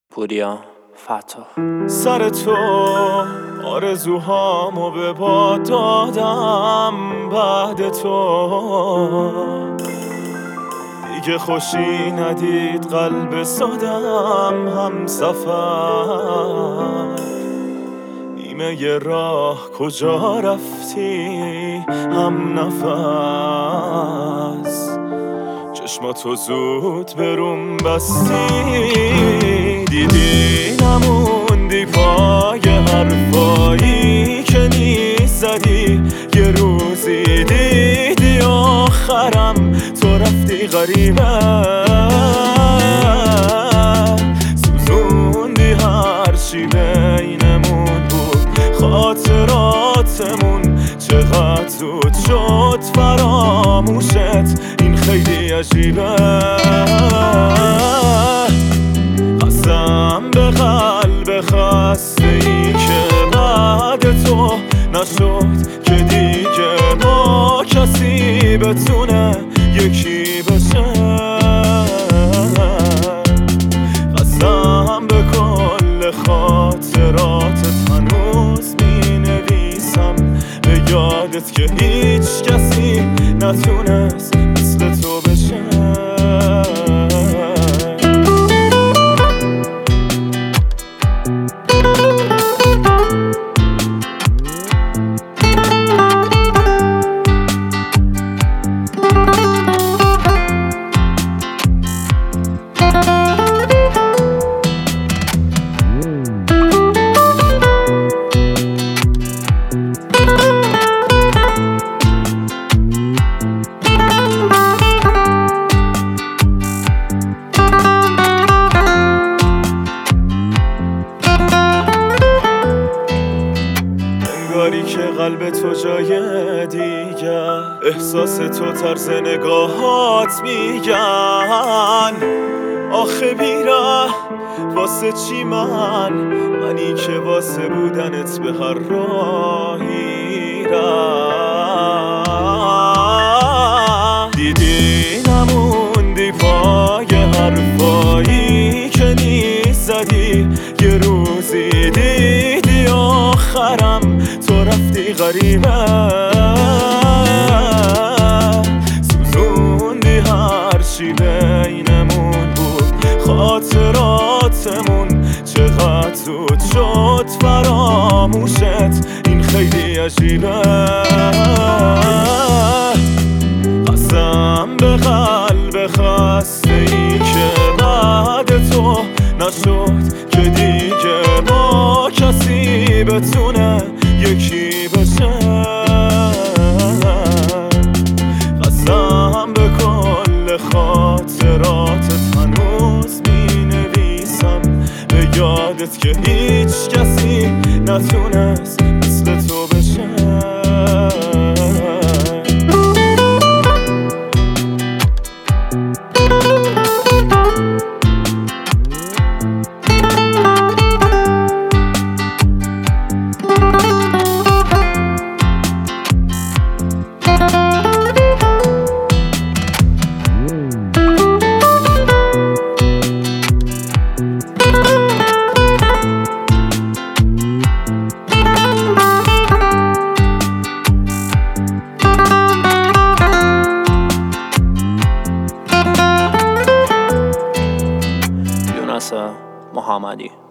پوریا فتا. سر تو آرزوهامو به باد دادم، بعد تو دیگه خوشی ندید قلب سادم هم سفر. نیمه ی راه کجا رفتی هم نفس، چشماتو زود بروم بستی. دیدی نموندی پای حرفایی که نیست زدی، یه روزی دیدی آخرم تو رفتی غریبه. سوزوندی هرچی بینمون بود، خاطراتمون چقدر زود شد فراموشت، این خیلی عجیبه. قسم به قلب خسته ای که بعد تو نشد که دیگه با کسی بتونه یکی بشه. قسم به کل خاطراتت هنوز می نویسم، به یادت که هیچ کسی نتونست مثل تو بشه. انگاری که قلب تو جای دیگر، احساس تو طرز نگاهات میگن آخه بیره واسه چی منی که واسه بودنت به هر راهی رم. دیدی نموندی پای حرفایی که نیست زدی، یه روزی دیدی آخرم تو رفتی غریبه. سوزوندی هرچی بینمون بود، خاطراتمون چقدر زود شد فراموشت، این خیلی عجیبه. قسم به قلب خسته ای که بعد تو نشد که دیگه با کسی بتونه یکی بشه. قسم به کل خاطراتت هنوز می نویسم، به یادت که هیچ کسی نتونست مثل تو بشه. محمدی